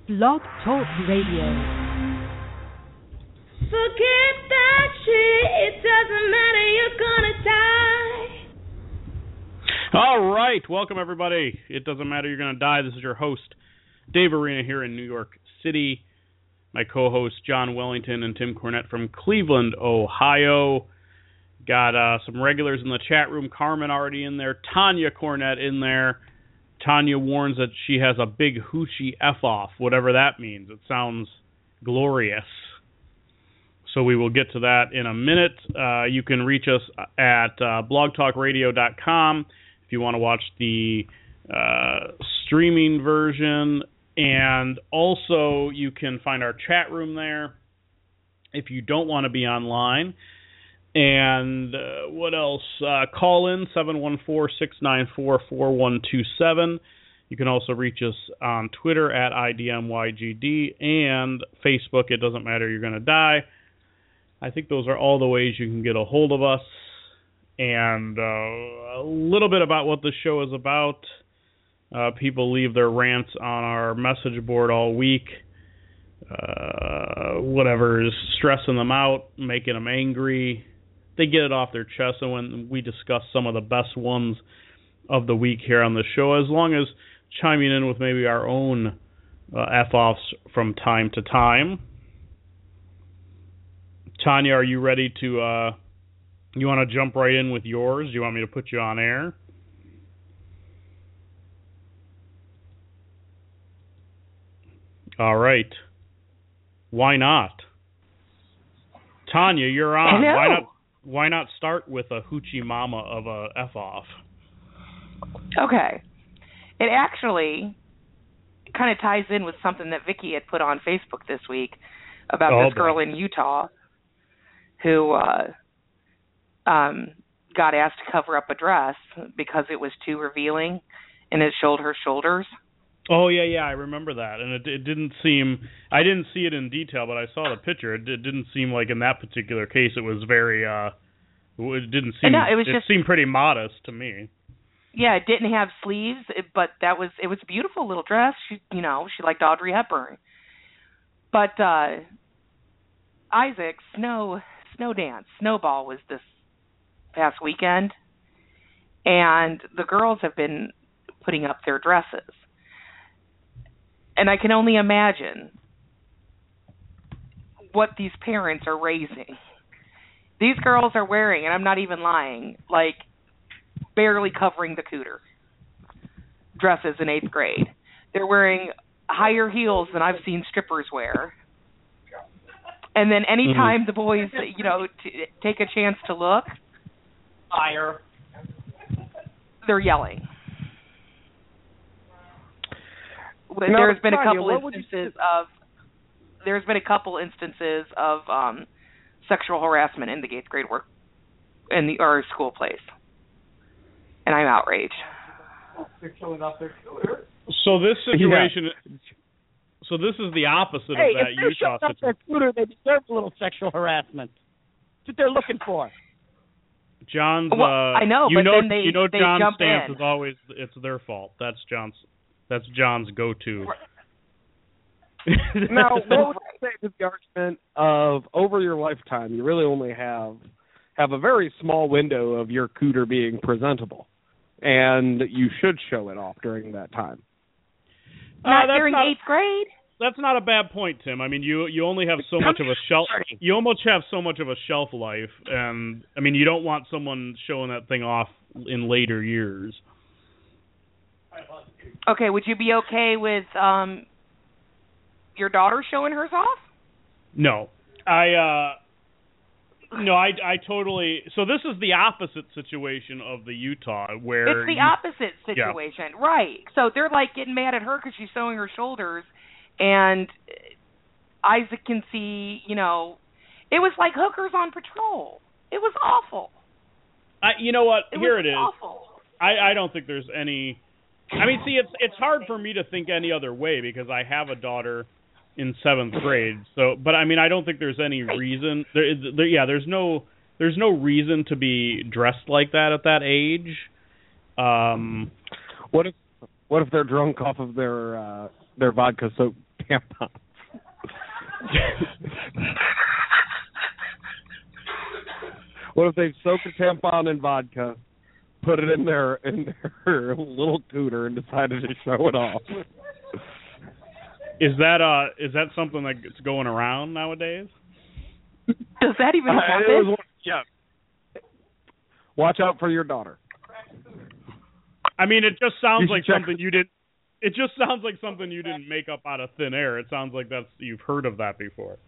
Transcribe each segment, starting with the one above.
Blog Talk Radio. Forget that shit, it doesn't matter, you're gonna die. All right, welcome everybody. It doesn't matter, you're gonna die. This is your host, Dave Arena, here in New York City. My co-hosts, John Wellington and Tim Cornett from Cleveland, Ohio. Got some regulars in the chat room. Carmen already in there. Tanya Cornett in there. Tanya warns that she has a big hoochie F-off, whatever that means. It sounds glorious. So we will get to that in a minute. You can reach us at blogtalkradio.com if you want to watch the streaming version. And also you can find our chat room there if you don't want to be online. And what else? Call in 714-694-4127. You can also reach us on Twitter at IDMYGD and Facebook. It doesn't matter, you're going to die. I think those are all the ways you can get a hold of us. And a little bit about what the show is about. People leave their rants on our message board all week. Whatever is stressing them out, making them angry. They get it off their chest, and when we discuss some of the best ones of the week here on the show, as long as chiming in with maybe our own F-offs from time to time. Tanya, are you ready to, you want to jump right in with yours? Do you want me to put you on air? All right. Why not? Tanya, you're on. Hello. Why not start with a hoochie mama of a F-off? Okay. It actually kind of ties in with something that Vicky had put on Facebook this week about this girl in Utah who got asked to cover up a dress because it was too revealing and it showed her shoulders. Oh, yeah, I remember that. And it didn't seem, I didn't see it in detail, but I saw the picture. It didn't seem like in that particular case it was very, it didn't seem, no, it seemed pretty modest to me. Yeah, it didn't have sleeves, but it was a beautiful little dress. She liked Audrey Hepburn. But Isaac's Snowball was this past weekend, and the girls have been putting up their dresses. And I can only imagine what these parents are raising. These girls are wearing, and I'm not even lying, like barely covering the cooter dresses in 8th grade. They're wearing higher heels than I've seen strippers wear. And then anytime the boys, take a chance to look, higher, they're yelling. There's been a couple instances of sexual harassment in the 8th grade work in our school place, and I'm outraged. They're showing off their cooter. So this situation, so this is the opposite of that Utah situation. If they're showing off their cooter, they deserve a little sexual harassment. That's what they're looking for. John's, I know, but then they John's jump stance in. is always it's their fault. That's John's go-to. Now, what would you say to the argument of over your lifetime, you really only have a very small window of your cooter being presentable, and you should show it off during that time? Not during 8th grade? That's not a bad point, Tim. I mean, you only have so much of a shelf. You almost have so much of a shelf life, and I mean, you don't want someone showing that thing off in later years. Okay, would you be okay with your daughter showing hers off? No. I totally... So this is the opposite situation of the Utah, where... It's the opposite situation, yeah. Right. So they're, getting mad at her because she's showing her shoulders, and Isaac can see, it was like hookers on patrol. It was awful. You know what? Here it is. Awful. I don't think there's any... I mean, see, it's hard for me to think any other way because I have a daughter in 7th grade. So, but I mean, I don't think there's any reason. There's no reason to be dressed like that at that age. What if they're drunk off of their vodka soaked tampons. What if they soak a tampon in vodka, put it in their little cooter, and decided to show it off? Is that something that's going around nowadays? Does that even happen? Yeah. Watch out for your daughter. I mean, it just sounds like check. something you did. It just sounds like something you didn't make up out of thin air. It sounds like you've heard of that before.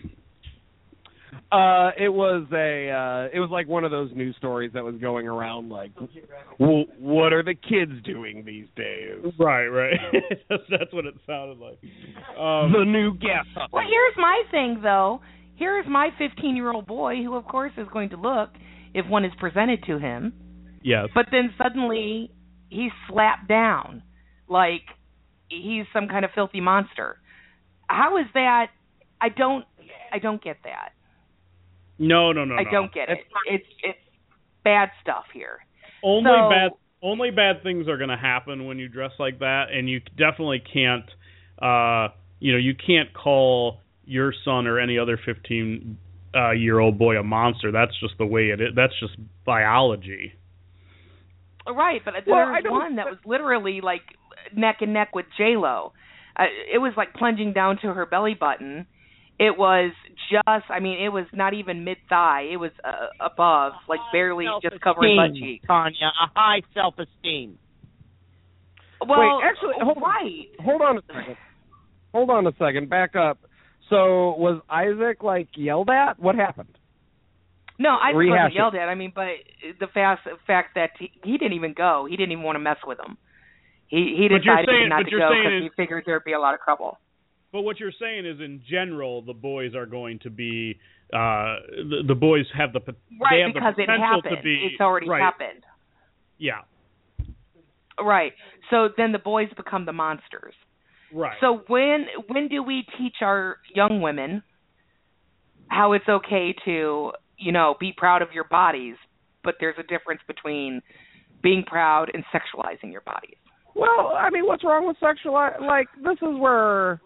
It was like one of those news stories that was going around, like, well, what are the kids doing these days? Right. That's what it sounded like. The new gas. Well, here's my thing, though. Here's my 15-year-old boy, who, of course, is going to look if one is presented to him. Yes. But then suddenly he's slapped down like he's some kind of filthy monster. How is that? I don't get that. No. I don't get it. It's bad stuff here. Only bad things are going to happen when you dress like that, and you definitely can't. You can't call your son or any other 15-year-old boy a monster. That's just the way it is. That's just biology. Right, but there's one that was literally like neck and neck with J-Lo. It was like plunging down to her belly button. It was it was not even mid-thigh. It was above, like barely just covering butt cheeks. Tanya, a high self-esteem. Well, wait, actually, hold on a second. Back up. So was Isaac, like, yelled at? What happened? No, Isaac wasn't yelled at. I mean, but the fact that he didn't even go. He didn't even want to mess with him. He decided not to go because he figured there'd be a lot of trouble. But what you're saying is, in general, the boys are going to be the boys have the right, they have because the it potential happened. to be It's already happened. Yeah. Right. So then the boys become the monsters. Right. So when do we teach our young women how it's okay to, be proud of your bodies, but there's a difference between being proud and sexualizing your bodies? Well, I mean, what's wrong with like, this is where,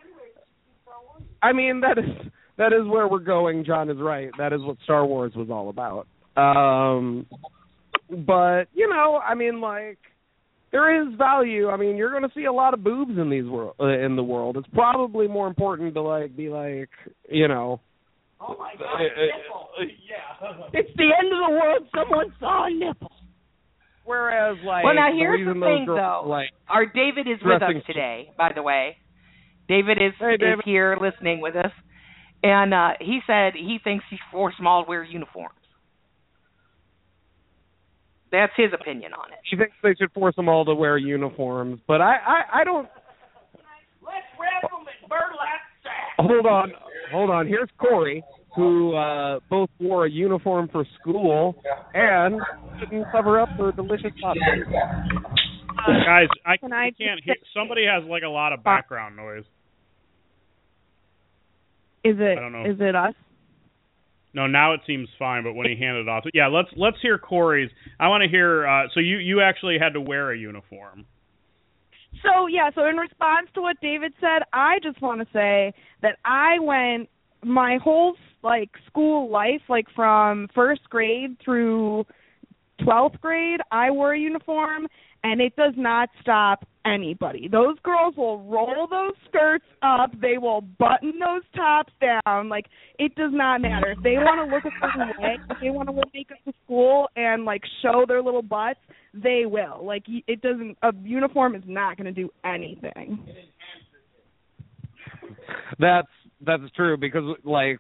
I mean, that is where we're going. John is right. That is what Star Wars was all about. But, I mean, like, there is value. I mean, you're going to see a lot of boobs in in the world. It's probably more important to, like, be like, Oh my God, It's the end of the world. Someone saw a nipple. Whereas, like, well, now here's the thing, girls, though. like, Our David is with us today, by the way. David is here listening with us, and he said he thinks he's forced them all to wear uniforms. That's his opinion on it. He thinks they should force them all to wear uniforms, but I don't. Let's wrap them in burlap sacks. Hold on. Here's Corey, who both wore a uniform for school and didn't cover up for delicious hot dogs. Guys, I can't hear. Somebody has like a lot of background noise. Is it? I don't know. Is it us? No, now it seems fine. But when he handed it off, yeah, let's hear Corey's. I want to hear. So you actually had to wear a uniform. So in response to what David said, I just want to say that I went my whole school life, like from first grade through 12th grade, I wore a uniform, and it does not stop anybody. Those girls will roll those skirts up. They will button those tops down. Like, it does not matter. If they want to look a certain way, if they want to wear makeup to school and, like, show their little butts, they will. Like, it doesn't – a uniform is not going to do anything. That's true because, like,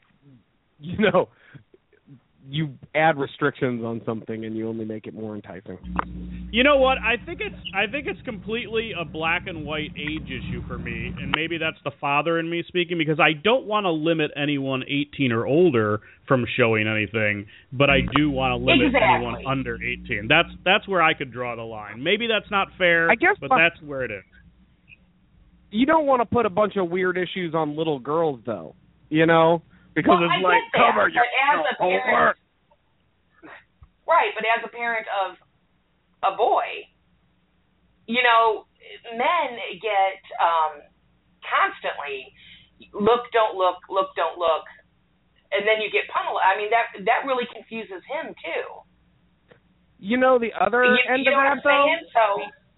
you add restrictions on something and you only make it more enticing. You know what? I think it's completely a black and white age issue for me, and maybe that's the father in me speaking, because I don't want to limit anyone 18 or older from showing anything, but I do want to limit anyone under 18. That's where I could draw the line. Maybe that's not fair, I guess, but that's where it is. You don't want to put a bunch of weird issues on little girls, though, because it's like, cover your homework. Right, but as a parent of a boy, men get constantly constantly, look, don't look, and then you get pummeled. I mean, that really confuses him too. You know, the other end of that, though.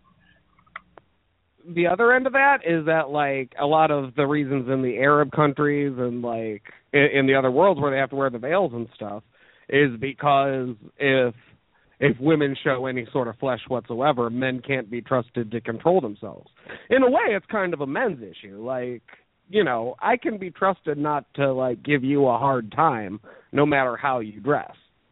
The other end of that is that, like, a lot of the reasons in the Arab countries and, like, in the other worlds where they have to wear the veils and stuff is because if women show any sort of flesh whatsoever, men can't be trusted to control themselves. In a way, it's kind of a men's issue. Like, you know, I can be trusted not to, like, give you a hard time no matter how you dress.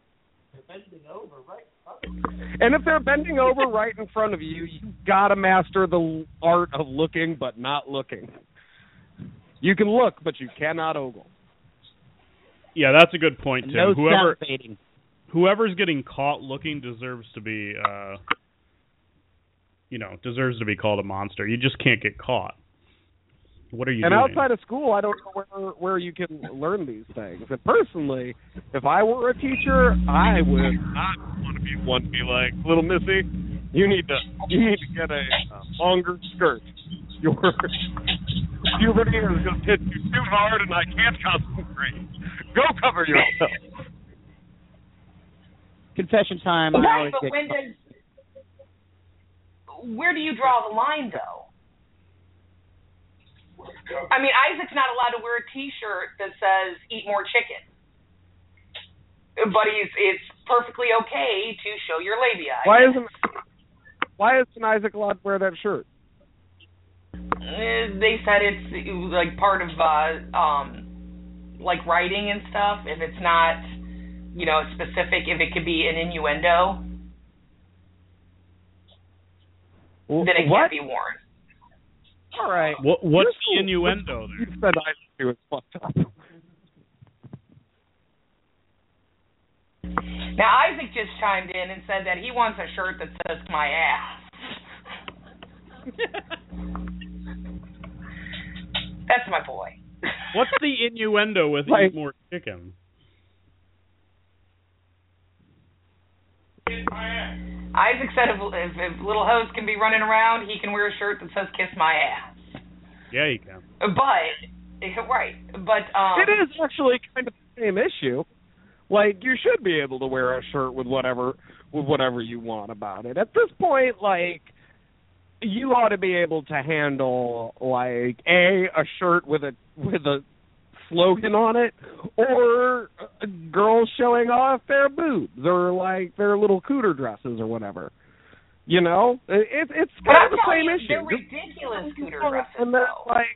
And if they're bending over right in front of you, you gotta master the art of looking but not looking. You can look, but you cannot ogle. Yeah, that's a good point, Tim. No sound-fading. Whoever's getting caught looking deserves to be, deserves to be called a monster. You just can't get caught. What are you doing? And outside of school, I don't know where you can learn these things. And personally, if I were a teacher, I would not want to be like, little Missy, you need to get a longer skirt. Your puberty is going to hit you too hard, and I can't concentrate. Go cover yourself. Confession time. Right, but where do you draw the line, though? I mean, Isaac's not allowed to wear a T-shirt that says "Eat more chicken," but it's perfectly okay to show your labia. Why isn't Isaac allowed to wear that shirt? They said it's like part of like writing and stuff. If it's not, specific, if it could be an innuendo, then it can't be worn. All right. What's the innuendo there? You said Isaac was fucked up. Now, Isaac just chimed in and said that he wants a shirt that says "my ass." That's my boy. What's the innuendo with eat more chicken? Isaac said if little hoes can be running around, he can wear a shirt that says "kiss my ass." Yeah, you can. But it is actually kind of the same issue. Like, you should be able to wear a shirt with whatever you want about it. At this point, like, you ought to be able to handle, like, a shirt with a slogan on it, or girls showing off their boobs, or like their little cooter dresses or whatever. You know, it's kind of the same issue. They're ridiculous cooter dresses, and they're like,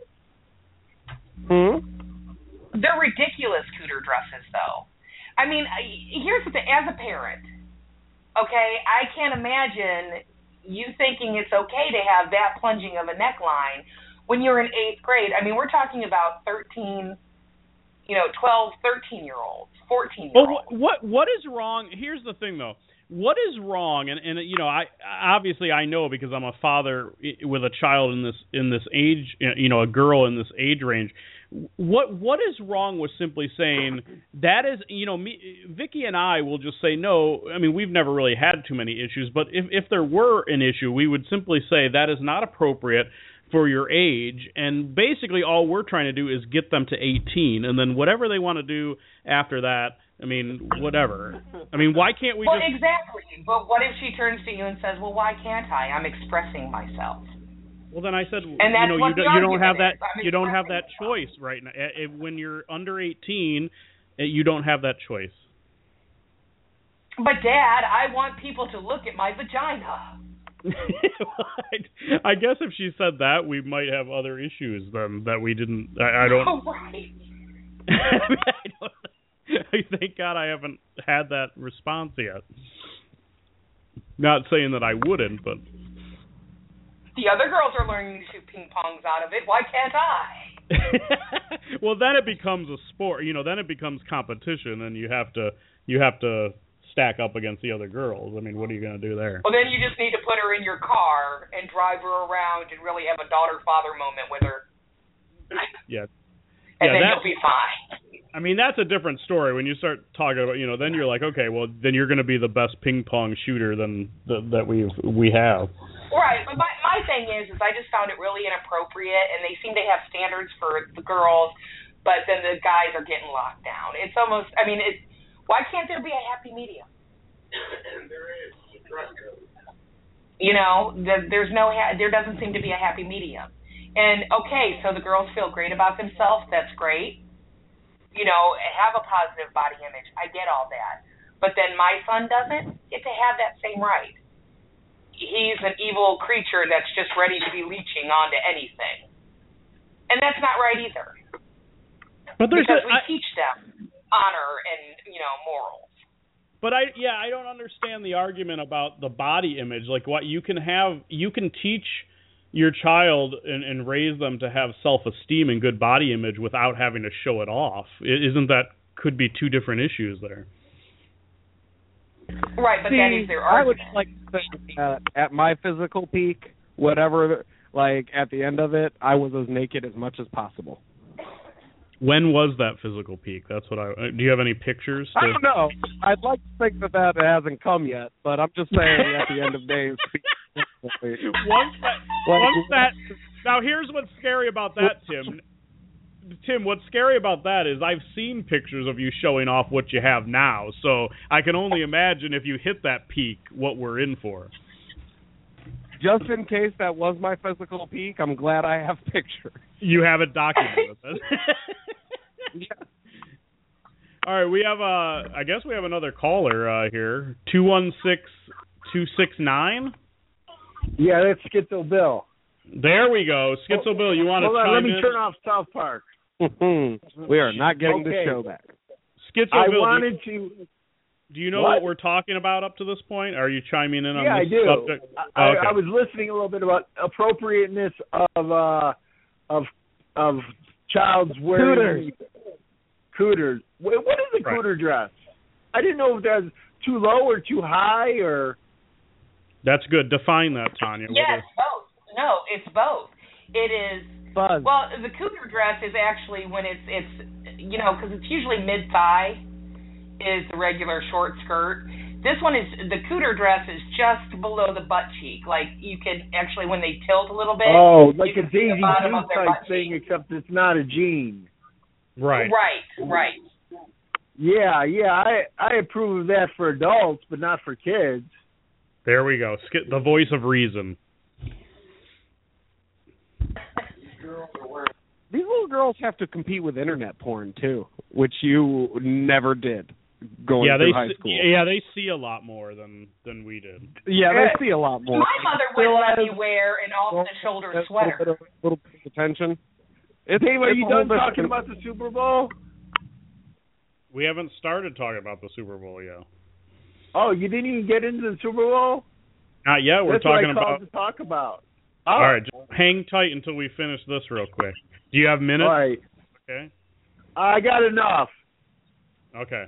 They're ridiculous cooter dresses, though. I mean, here's the thing. As a parent, okay, I can't imagine you thinking it's okay to have that plunging of a neckline when you're in 8th grade. I mean, we're talking about 12, 13-year-olds, 14-year-olds. Well, what is wrong? Here's the thing, though. What is wrong? And I obviously I know because I'm a father with a child in this age, a girl in this age range. What is wrong with simply saying that is, Vicky and I will just say no. I mean, we've never really had too many issues, but if there were an issue, we would simply say that is not appropriate for your age, and basically all we're trying to do is get them to 18, and then whatever they want to do after that, I mean, whatever. I mean, why can't we just... exactly, but what if she turns to you and says, well, why can't I? I'm expressing myself. Well, then I said, and that's you don't have that. You don't have that choice right now. When you're under 18, you don't have that choice. But Dad, I want people to look at my vagina. I guess if she said that, we might have other issues then that we didn't. I don't. Oh, right. Thank God I haven't had that response yet. Not saying that I wouldn't, but. The other girls are learning to shoot ping pongs out of it. Why can't I? Well, then it becomes a sport. Then it becomes competition, and you have to stack up against the other girls. I mean, what are you going to do there? Well, then you just need to put her in your car and drive her around and really have a daughter-father moment with her. Yeah. And then you'll be fine. I mean, that's a different story. When you start talking about, then you're like, okay, well, then you're going to be the best ping pong shooter that we have. Right, but my thing is I just found it really inappropriate, and they seem to have standards for the girls, but then the guys are getting locked down. It's almost, I mean, why can't there be a happy medium? There is. Dress code. You know, there doesn't seem to be a happy medium. And, okay, so the girls feel great about themselves. That's great. You know, have a positive body image. I get all that. But then my son doesn't get to have that same right. He's an evil creature that's just ready to be leeching onto anything. And that's not right either. But because we teach them honor and, you know, morals. But I don't understand the argument about the body image. Like, what you can teach your child and raise them to have self-esteem and good body image without having to show it off. Isn't that could be two different issues there? Right, but that is their argument. I would like to think that at my physical peak, whatever, like at the end of it, I was as naked as much as possible. When was that physical peak? That's what do you have any pictures? I don't know. I'd like to think that hasn't come yet, but I'm just saying at the end of days. Now here's what's scary about that, Tim. Tim, what's scary about that is I've seen pictures of you showing off what you have now, so I can only imagine if you hit that peak, what we're in for. Just in case that was my physical peak, I'm glad I have pictures. You have it documented. Yeah. All right, we have I guess we have another caller here. 216-269? Yeah, that's Schizo Bill. There we go. Schizo Bill, you want to chime in? Let me turn off South Park. We are not getting the show back. Schizo Bill, do you know what we're talking about up to this point? Are you chiming in on this subject? I was listening a little bit about appropriateness of child's wearing cooters. What is a cooter dress? I didn't know if that's too low or too high or. That's good. Define that, Tanya. Yes, both. No, it's both. It is. Buzz. Well, the cougar dress is actually when it's you know, because it's usually mid-thigh is the regular short skirt. This one is, the cougar dress is just below the butt cheek. Like, you can actually, when they tilt a little bit. Oh, like a Daisy Duke type thing, except it's not a jean. Right. Right. Yeah, I approve of that for adults, but not for kids. There we go. The voice of reason. These little girls have to compete with internet porn, too, which you never did going through high school. Yeah, they see a lot more than we did. Yeah, they see a lot more. My mother wouldn't let me wear an off-the-shoulder sweater. A little bit of attention. Dave, are you done talking about the Super Bowl? We haven't started talking about the Super Bowl yet. Oh, you didn't even get into the Super Bowl? Not yet. We're talking about. To talk about. All right, just hang tight until we finish this real quick. Do you have minutes? All right. Okay. I got enough. Okay.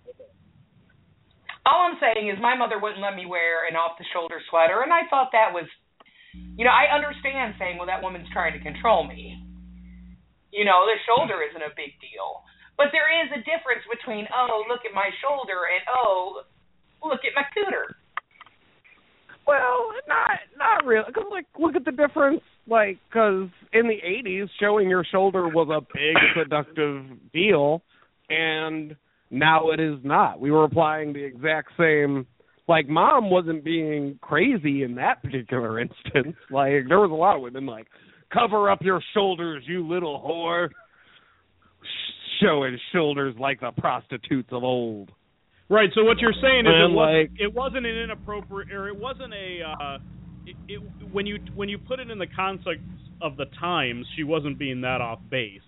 All I'm saying is my mother wouldn't let me wear an off-the-shoulder sweater, and I thought that was, you know, I understand saying, well, that woman's trying to control me. You know, the shoulder isn't a big deal. But there is a difference between, oh, look at my shoulder, and, oh, look at my cooter. Well, not really. Because, like, look at the difference. Like, because in the 80s, showing your shoulder was a big productive deal, and now it is not. We were applying the exact same. Like, Mom wasn't being crazy in that particular instance. Like, there was a lot of women like, cover up your shoulders, you little whore. Showing shoulders like the prostitutes of old. Right. So what you're saying is it wasn't an inappropriate, or it wasn't a. When you put it in the context of the times, she wasn't being that off base.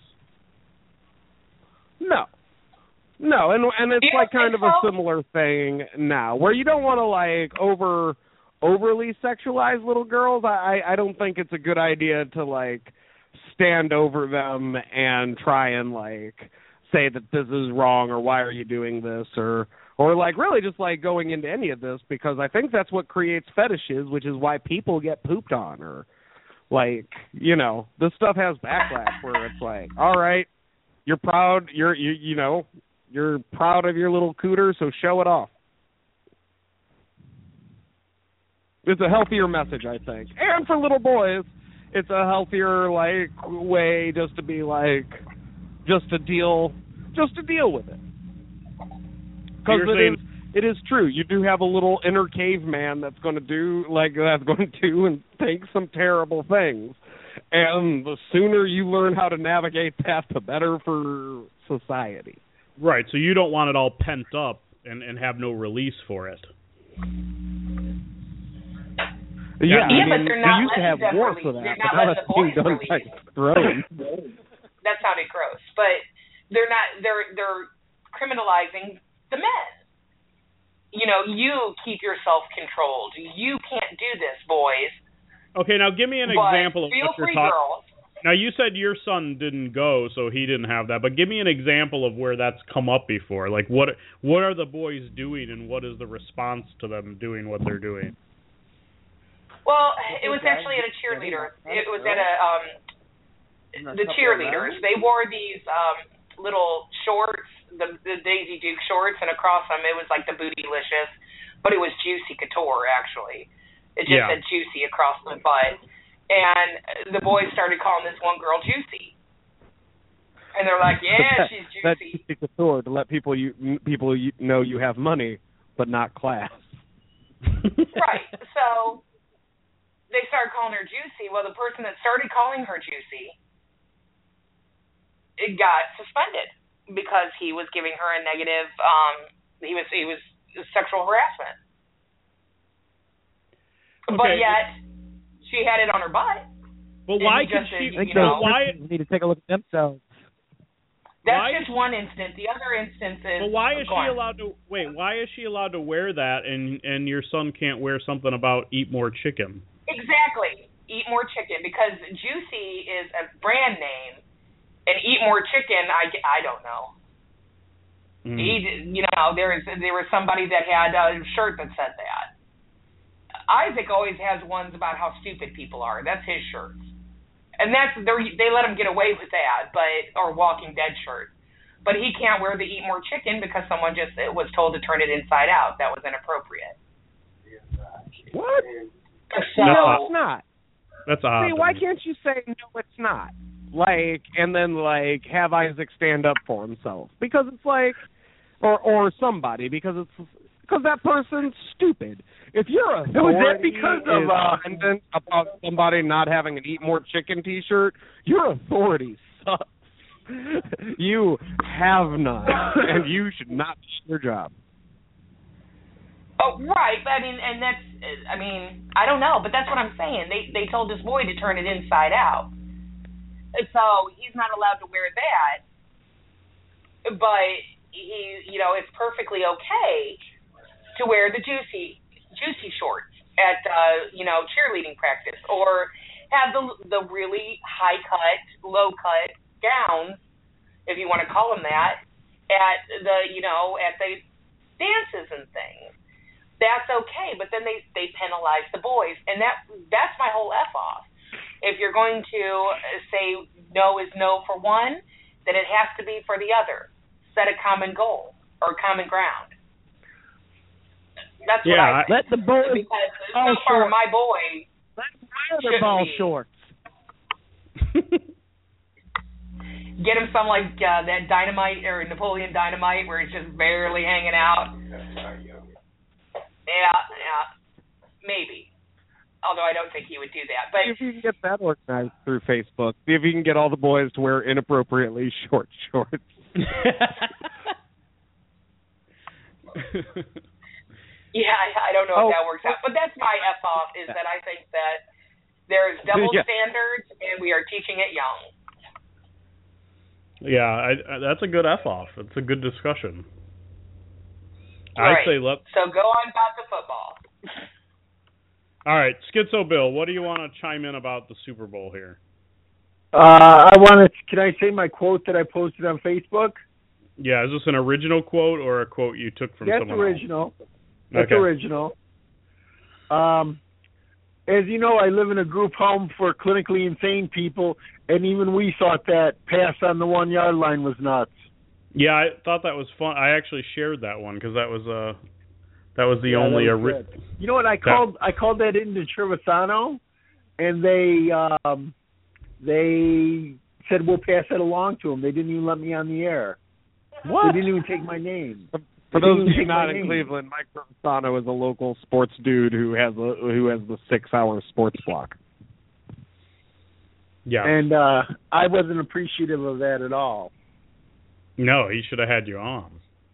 No, and it's like kind of a similar thing now, where you don't want to like overly sexualize little girls. I don't think it's a good idea to like stand over them and try and like say that this is wrong or why are you doing this or like really just like going into any of this, because I think that's what creates fetishes, which is why people get pooped on, or like, you know, this stuff has backlash where it's like, all right, you're proud, you're proud of your little cooter, so show it off. It's a healthier message, I think. And for little boys, it's a healthier way just to be just to deal with it. Because it is true. You do have a little inner caveman that's going to do and think some terrible things. And the sooner you learn how to navigate that, the better for society. Right, so you don't want it all pent up and have no release for it. Yeah, but they're not we used to have letting them war release. for that, They're but not now letting that's the being boys done release. by drones. That sounded gross, but they're not. They're criminalizing the men. You know, you keep yourself controlled. You can't do this, boys. Okay, now give me an example of feel what you're free, talking. girls. Now you said your son didn't go, so he didn't have that. But give me an example of where that's come up before. Like what are the boys doing, and what is the response to them doing what they're doing? Well, it was actually at a cheerleader. It was at the cheerleaders. They wore these little shorts, the Daisy Duke shorts, and across them it was like the Bootylicious, but it was Juicy Couture actually. It just said Juicy across the butt. And the boys started calling this one girl Juicy. And they're like, yeah, she's juicy. That's Juicy Couture, to let people know you have money, but not class. Right. So they started calling her Juicy. Well, the person that started calling her Juicy, it got suspended because he was giving her a negative, he was sexual harassment. Okay. But yet, she had it on her butt. But why could she? Why need to take a look at themselves? That's just one instance. The other instance is. But why is she allowed to wait? Why is she allowed to wear that, and your son can't wear something about eat more chicken? Exactly, eat more chicken, because Juicy is a brand name, and eat more chicken. I don't know. There was somebody that had a shirt that said that. Isaac always has ones about how stupid people are. That's his shirts. And they let him get away with that, or Walking Dead shirt. But he can't wear the eat more chicken because someone just was told to turn it inside out. That was inappropriate. What? So, no, it's not. That's odd. Why can't you say no, it's not? And then have Isaac stand up for himself, because it's or somebody, because that person's stupid. If you're a authority about somebody not having an Eat More Chicken T-shirt, your authority sucks. You have none, and you should not do your job. Oh, right. I don't know, but that's what I'm saying. They told this boy to turn it inside out. So he's not allowed to wear that. But it's perfectly okay to wear the juicy shorts at cheerleading practice, or have the really high cut, low cut gowns, if you want to call them that, at the dances and things. That's okay, but then they penalize the boys, and that's my whole F off. If you're going to say no is no for one, then it has to be for the other. Set a common goal or common ground. That's what I think. Let the boys because so far my boy wear the ball shorts. Get him some that Dynamite or Napoleon Dynamite where it's just barely hanging out. Yeah, maybe. Although I don't think he would do that. But see if you can get that organized through Facebook. See if you can get all the boys to wear inappropriately short shorts. Yeah, I don't know if that works out. But that's my F off, is that I think that there's double standards and we are teaching it young. Yeah, that's a good F off. It's a good discussion. Right. I'd say So go on about the football. All right, Schizo Bill, what do you want to chime in about the Super Bowl here? Can I say my quote that I posted on Facebook? Yeah, is this an original quote or a quote you took from someone else? That's original. As you know, I live in a group home for clinically insane people, and even we thought that pass on the 1 yard line was nuts. Yeah, I thought that was fun. I actually shared that one because that was That was the only. You know what? I called that into Trevisano, and they said we'll pass it along to them. They didn't even let me on the air. What? They didn't even take my name. For those of you not in Cleveland, Mike Trevisano is a local sports dude who has the 6-hour sports block. Yeah. And I wasn't appreciative of that at all. No, he should have had you on.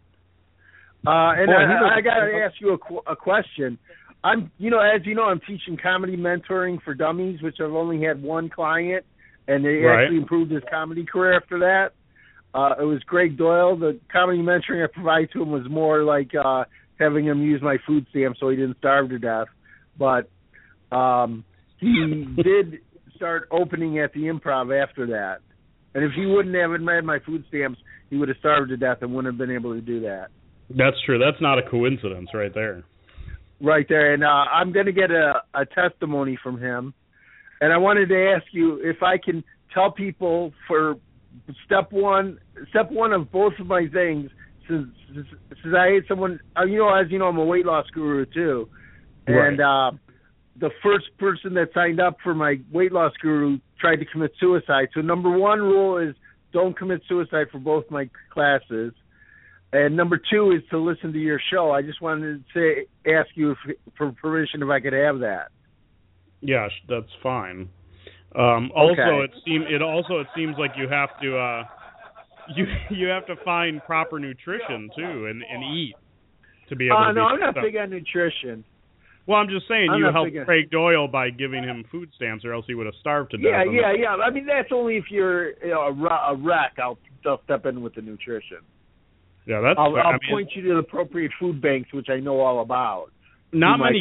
I got to ask you a question. As you know, I'm teaching comedy mentoring for dummies, which I've only had one client, and they actually improved his comedy career after that. It was Greg Doyle. The comedy mentoring I provided to him was more like having him use my food stamp so he didn't starve to death. But he did start opening at the Improv after that. And if he wouldn't have had my food stamps, he would have starved to death and wouldn't have been able to do that. That's true. That's not a coincidence right there. Right there. And I'm going to get a testimony from him. And I wanted to ask you if I can tell people for step one of both of my things, since I had someone, as you know, I'm a weight loss guru too. And the first person that signed up for my weight loss guru tried to commit suicide. So number one rule is don't commit suicide for both my classes. And number two is to listen to your show. I just wanted to ask you for permission if I could have that. Yeah, that's fine. Also, it seems like you have to you have to find proper nutrition too and eat to be able to. No, I'm not big on nutrition. Well, I'm just saying you helped Craig Doyle by giving him food stamps, or else he would have starved to death. Yeah. I mean, that's only if you're a wreck. I'll step in with the nutrition. Yeah, that's. I'll point you to the appropriate food banks, which I know all about. Not many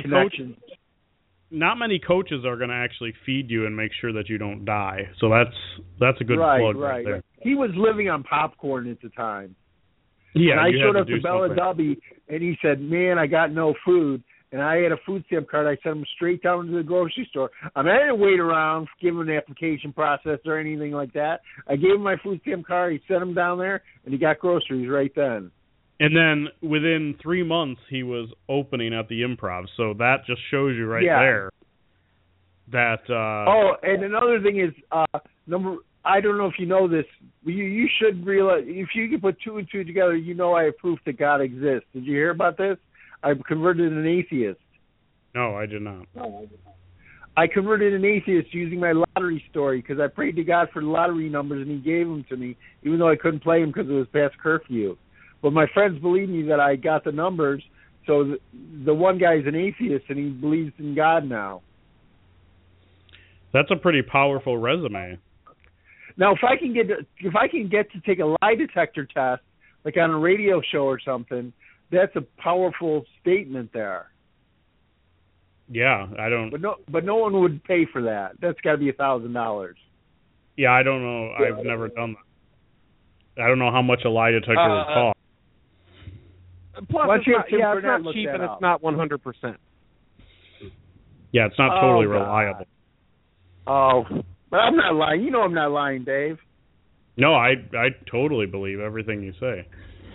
coaches are going to actually feed you and make sure that you don't die. So that's a good plug right there. He was living on popcorn at the time. Yeah, and I showed up to Bella Dubby, and he said, "Man, I got no food." And I had a food stamp card. I sent him straight down to the grocery store. I didn't wait around, give him an application process or anything like that. I gave him my food stamp card. He sent him down there, and he got groceries right then. And then within 3 months, he was opening at the Improv. So that just shows you there that. And another thing is I don't know if you know this. You should realize if you can put 2 and 2 together, you know I have proof that God exists. Did you hear about this? I've converted an atheist. No, I did not. I converted an atheist using my lottery story because I prayed to God for the lottery numbers and he gave them to me, even though I couldn't play them because it was past curfew. But my friends believe me that I got the numbers, so the one guy's an atheist and he believes in God now. That's a pretty powerful resume. Now, if I can get to take a lie detector test, like on a radio show or something, that's a powerful statement there. Yeah, I don't. But no one would pay for that. That's got to be $1,000. Yeah, I don't know. I've never done that. I don't know how much a lie detector would cost. Plus, it's not cheap and it's not 100%. Yeah, it's not totally reliable. Oh, but I'm not lying. You know I'm not lying, Dave. No, I totally believe everything you say.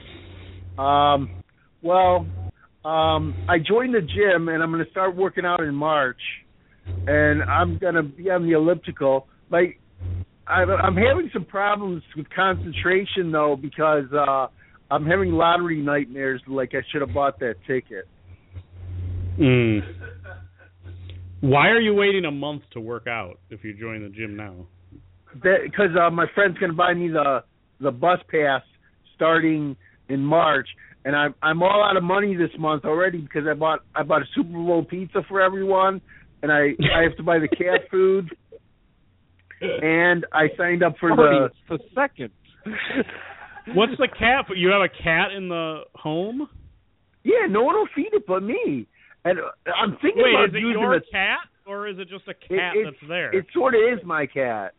I joined the gym, and I'm going to start working out in March, and I'm going to be on the elliptical. Like, I'm having some problems with concentration, though, because I'm having lottery nightmares, like I should have bought that ticket. Why are you waiting a month to work out if you join the gym now? Because my friend's going to buy me the bus pass starting in March. And I'm all out of money this month already because I bought a Super Bowl pizza for everyone, and I have to buy the cat food, and I signed up for the second. What's the cat? You have a cat in the home? Yeah, no one will feed it but me. And I'm thinking about using it your cat, or is it just a cat that's there? It sort of is my cat.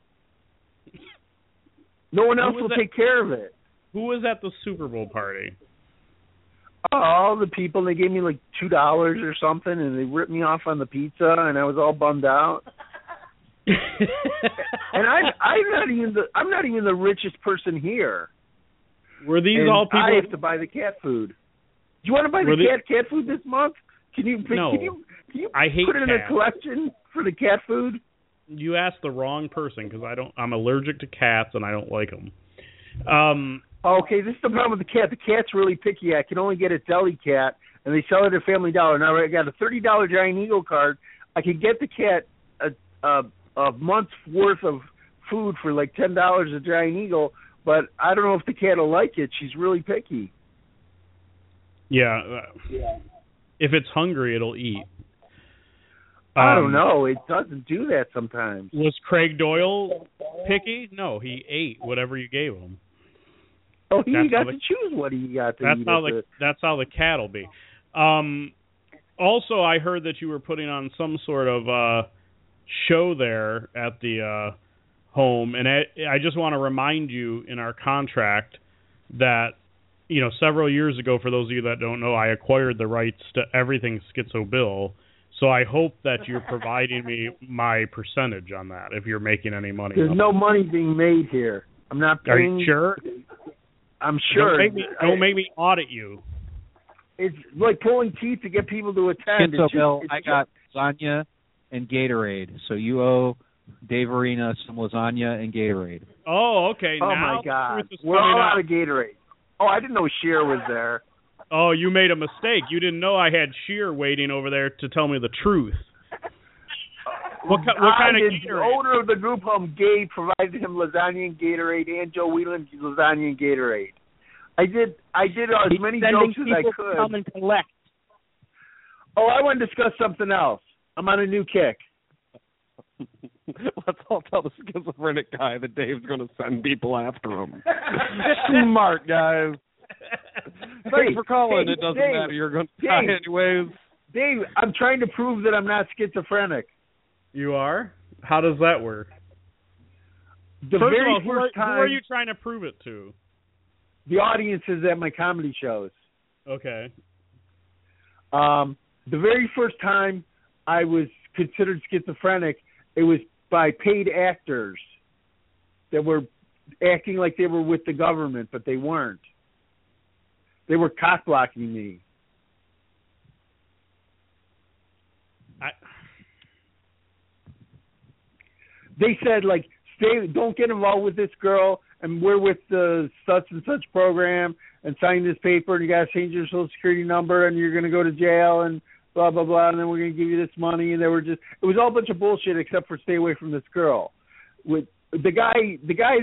No one else will take care of it. Who was at the Super Bowl party? All the people. They gave me like $2 or something, and they ripped me off on the pizza, and I was all bummed out. And I'm not even the richest person here. Were these all people? I have to buy the cat food. you want to buy the cat food this month? Can you No. Can you I hate put it in cats. a collection for the cat food? You asked the wrong person because I'm allergic to cats and I don't like them. Okay, this is the problem with the cat. The cat's really picky. I can only get a deli cat, and they sell it at Family Dollar. Now I got a $30 Giant Eagle card. I could get the cat a month's worth of food for like $10 a Giant Eagle, but I don't know if the cat will like it. She's really picky. Yeah. If it's hungry, it'll eat. I don't know. It doesn't do that sometimes. Was Craig Doyle picky? No, he ate whatever you gave him. Oh, he got to choose what he got to eat. That's how the cat will be. Also, I heard that you were putting on some sort of show there at the home, and I just want to remind you in our contract that, you know, several years ago, for those of you that don't know, I acquired the rights to everything Schizo Bill. So I hope that you're providing me my percentage on that if you're making any money. There's no money being made here. I'm not paying. Are you sure? I'm sure. Don't make me audit you. It's like pulling teeth to get people to attend. Schizo Bill, I got lasagna and Gatorade. So you owe Dave Arena some lasagna and Gatorade. Oh, okay. Oh, now my God. We're all out of Gatorade. Oh, I didn't know Sheer was there. Oh, you made a mistake. You didn't know I had Sheer waiting over there to tell me the truth. What kind of Gatorade? The owner of the group home, Gabe, provided him lasagna and Gatorade, and Joe Whelan lasagna and Gatorade. I did as many jokes as I could. Come and collect. Oh, I want to discuss something else. I'm on a new kick. Let's all tell the schizophrenic guy that Dave's going to send people after him. Smart, guys. Thanks for calling. It doesn't matter. You're going to die anyways. Dave, I'm trying to prove that I'm not schizophrenic. You are? How does that work? The First of very all, first time, who are you trying to prove it to? The audiences at my comedy shows. Okay. The very first time I was considered schizophrenic, it was by paid actors that were acting like they were with the government, but they weren't. They were cock-blocking me. They said, like, don't get involved with this girl, and we're with the such and such program, and sign this paper, and you got to change your Social Security number, and you're going to go to jail, and blah, blah, blah, and then we're going to give you this money. And it was all a bunch of bullshit except for stay away from this girl. With a guy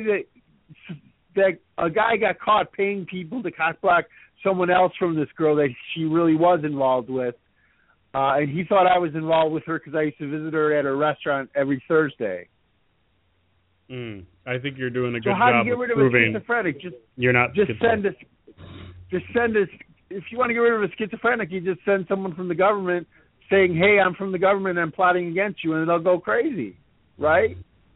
got caught paying people to cock-block someone else from this girl that she really was involved with. And he thought I was involved with her because I used to visit her at a restaurant every Thursday. I think you're doing a good job. So how do you get rid of a schizophrenic? You're not. Just send us. If you want to get rid of a schizophrenic, you just send someone from the government saying, "Hey, I'm from the government. I'm plotting against you," and they'll go crazy, right?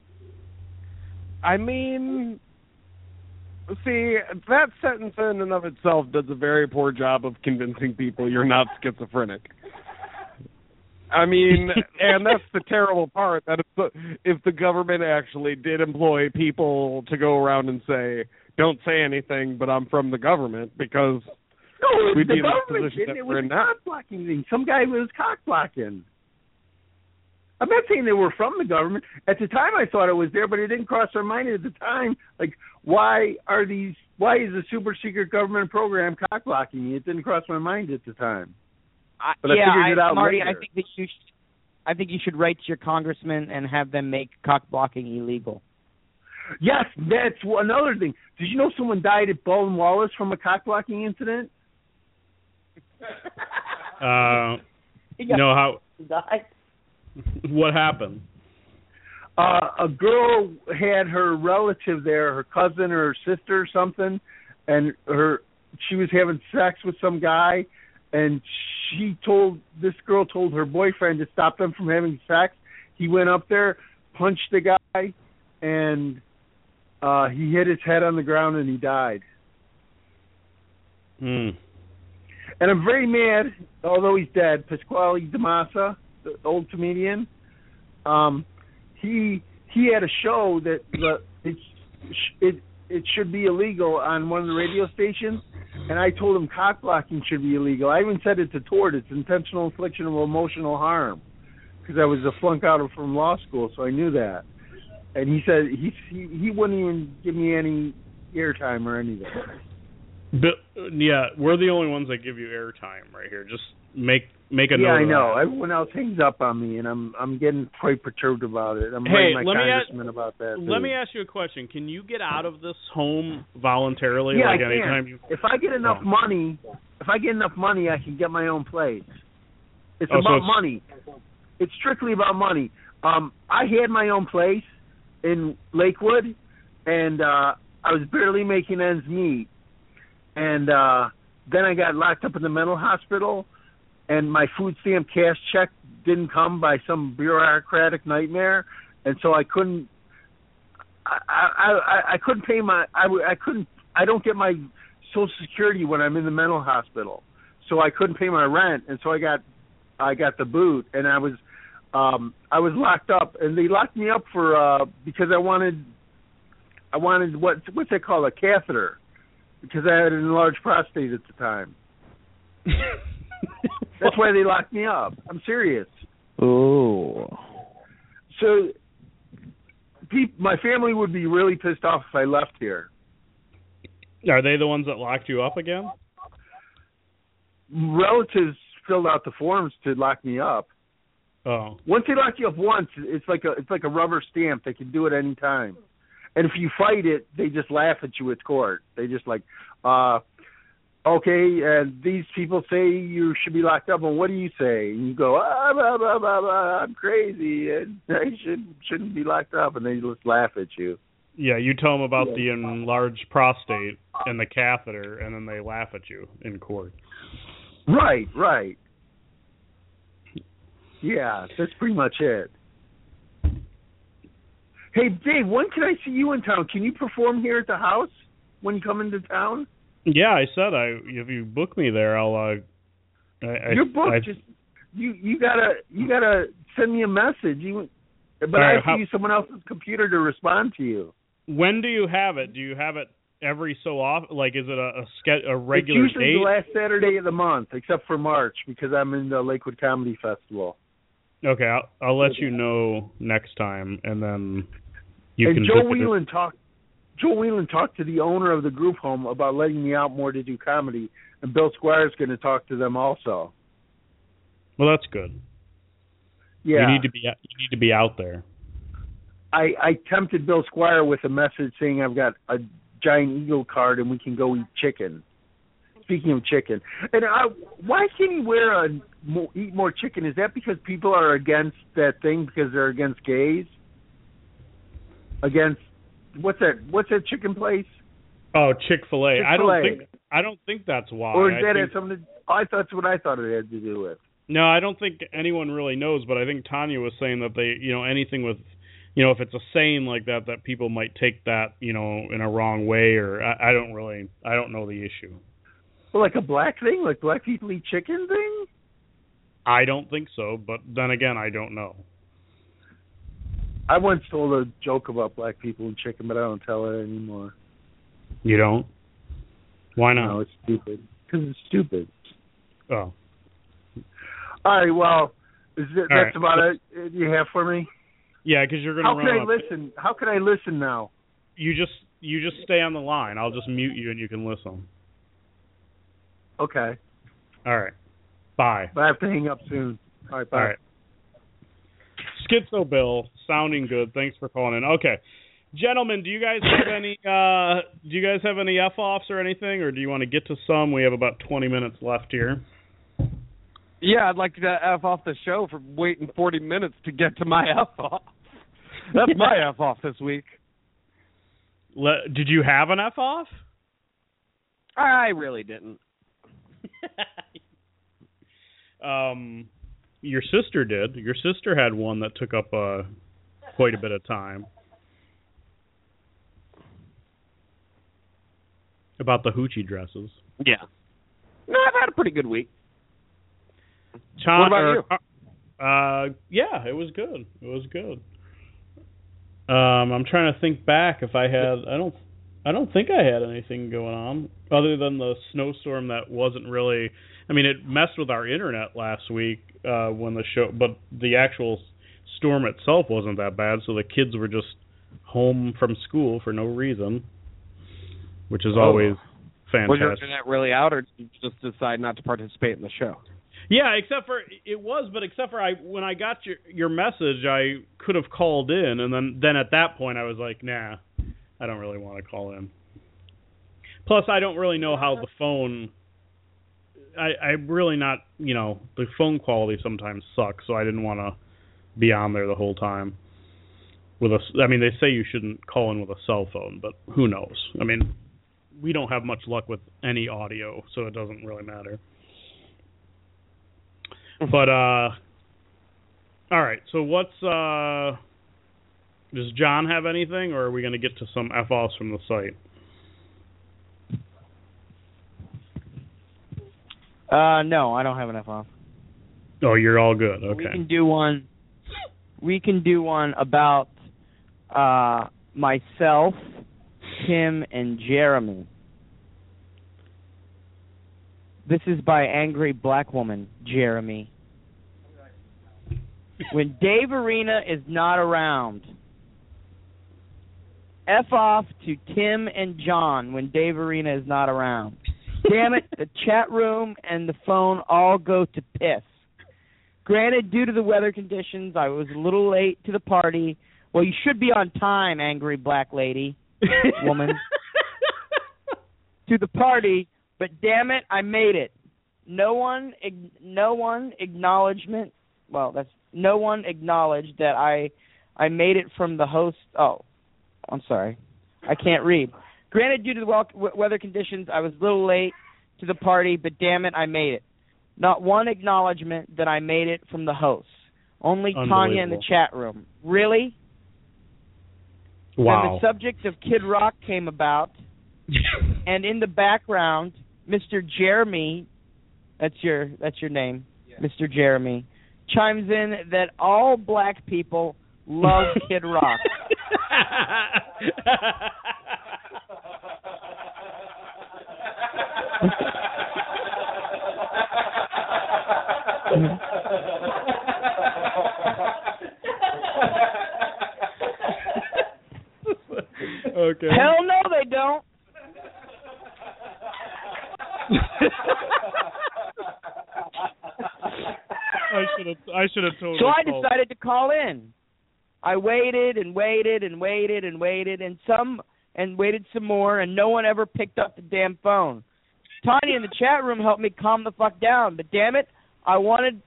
I mean, see, that sentence in and of itself does a very poor job of convincing people you're not schizophrenic. I mean, and that's the terrible part, that if the government actually did employ people to go around and say, don't say anything, but I'm from the government, because we'd be in the position that we're in now. Cock-blocking thing. Some guy was cock-blocking. I'm not saying they were from the government. At the time, I thought it was there, but it didn't cross our mind at the time. Like, why is a super secret government program cock-blocking me? It didn't cross my mind at the time. But I figured it out Marty, later. I think you should write to your congressman and have them make cock-blocking illegal. Yes, that's another thing. Did you know someone died at Baldwin Wallace from a cock-blocking incident? How? Died. What happened? A girl had her relative there, her cousin or her sister or something, and she was having sex with some guy, and this girl told her boyfriend to stop them from having sex. He went up there, punched the guy, and he hit his head on the ground and he died. And I'm very mad, although he's dead, Pasquale DeMassa, the old comedian. He had a show that it should be illegal on one of the radio stations, And I told him cock blocking should be illegal. I even said it's a tort. It's intentional infliction of emotional harm, because I was a flunk out from law school, so I knew that. And he said he wouldn't even give me any airtime or anything. But, yeah, we're the only ones that give you airtime right here. Just make a note. Yeah, I know. That. Everyone else hangs up on me, and I'm getting quite perturbed about it. I'm writing my congressman about that. Let me ask you a question. Can you get out of this home voluntarily? Yeah, like I anytime can. If I get enough money, I can get my own place. It's about money. It's strictly about money. I had my own place in Lakewood, and I was barely making ends meet. And then I got locked up in the mental hospital, and my food stamp cash check didn't come by some bureaucratic nightmare, and so I couldn't. I couldn't pay my. I don't get my Social Security when I'm in the mental hospital, so I couldn't pay my rent, and so I got the boot, and I was locked up, and they locked me up for because I wanted what's it called, a catheter. Because I had an enlarged prostate at the time. That's why they locked me up. I'm serious. Oh. So, my family would be really pissed off if I left here. Are they the ones that locked you up again? Relatives filled out the forms to lock me up. Oh. Once they lock you up once, it's like a rubber stamp. They can do it any time. And if you fight it, they just laugh at you at court. They just like, okay, these people say you should be locked up, and what do you say? And you go, blah, blah, blah, blah, I'm crazy, and I shouldn't be locked up, and they just laugh at you. Yeah, you tell them about the enlarged prostate and the catheter, and then they laugh at you in court. Right. Yeah, that's pretty much it. Hey, Dave, when can I see you in town? Can you perform here at the house when you come into town? Yeah, I said if you book me there, I'll. You're booked. You gotta send me a message. But I have to use someone else's computer to respond to you. When do you have it? Do you have it every so often? Like, is it a regular it's usually date? The last Saturday of the month, except for March, because I'm in the Lakewood Comedy Festival. Okay, I'll let you know next time, and then you and can. Joe Whelan talked to the owner of the group home about letting me out more to do comedy, and Bill Squire's going to talk to them also. Well, that's good. Yeah, you need to be out there. I tempted Bill Squire with a message saying I've got a Giant Eagle card and we can go eat chicken. Speaking of chicken, and why can't he eat more chicken? Is that because people are against that thing because they're against gays? Against what's that chicken place? Oh, Chick-fil-A. Chick-fil-A. I don't think that's why. Or is that something? That's what I thought it had to do with. No, I don't think anyone really knows, but I think Tanya was saying that they, anything with, if it's a saying like that people might take that, in a wrong way, or I don't know the issue. Well, like a black thing, like black people eat chicken thing? I don't think so, but then again, I don't know. I once told a joke about black people and chicken, but I don't tell it anymore. You don't? Why not? No, it's stupid. Because it's stupid. Oh. All right, well, that's right. about it you have for me? Yeah, because you're going to run up. Listen? How can I listen now? You just stay on the line. I'll just mute you and you can listen. Okay. All right. Bye. But I have to hang up soon. All right, bye. All right. Schizo Bill, sounding good. Thanks for calling in. Okay. Gentlemen, do you guys have any F-offs or anything, or do you want to get to some? We have about 20 minutes left here. Yeah, I'd like to F off the show for waiting 40 minutes to get to my F-off. That's my F-off this week. Did you have an F-off? I really didn't. Your sister did. Your sister had one that took up quite a bit of time. About the hoochie dresses. Yeah. No, I've had a pretty good week. What about you? Yeah, it was good. It was good. I'm trying to think back if I had. I don't think I had anything going on other than the snowstorm that wasn't really. I mean, it messed with our internet last week when the show, but the actual storm itself wasn't that bad. So the kids were just home from school for no reason, which is always fantastic. Was your internet really out, or did you just decide not to participate in the show? Yeah, except for when I got your message, I could have called in, and then at that point I was like, nah, I don't really want to call in. Plus, I don't really know how the phone. I'm really not, the phone quality sometimes sucks, so I didn't want to be on there the whole time. They say you shouldn't call in with a cell phone, but who knows? I mean, we don't have much luck with any audio, so it doesn't really matter. But, all right, so does John have anything, or are we going to get to some F-offs from the site? No, I don't have an F-off. Oh, you're all good, okay. We can do one about myself, Tim, and Jeremy. This is by Angry Black Woman, Jeremy. When Dave Arena is not around, F off to Tim and John when Dave Arena is not around. Damn it, the chat room and the phone all go to piss. Granted, due to the weather conditions, I was a little late to the party. Well, you should be on time, Angry Black Lady, woman. To the party, but damn it, I made it. No one acknowledged that I made it from the host. Oh, I'm sorry. I can't read. Granted, due to the weather conditions, I was a little late to the party, but damn it, I made it. Not one acknowledgement that I made it from the host. Only Tanya in the chat room. Really? Wow. When the subject of Kid Rock came about, and in the background, Mr. Jeremy, that's your name, yeah. Mr. Jeremy, chimes in that all black people love Kid Rock. Okay. Hell no, they don't. I should have told. So I decided to call in. I waited and waited and waited and waited and waited some more, and no one ever picked up the damn phone. Tanya in the chat room helped me calm the fuck down, but damn it, I wanted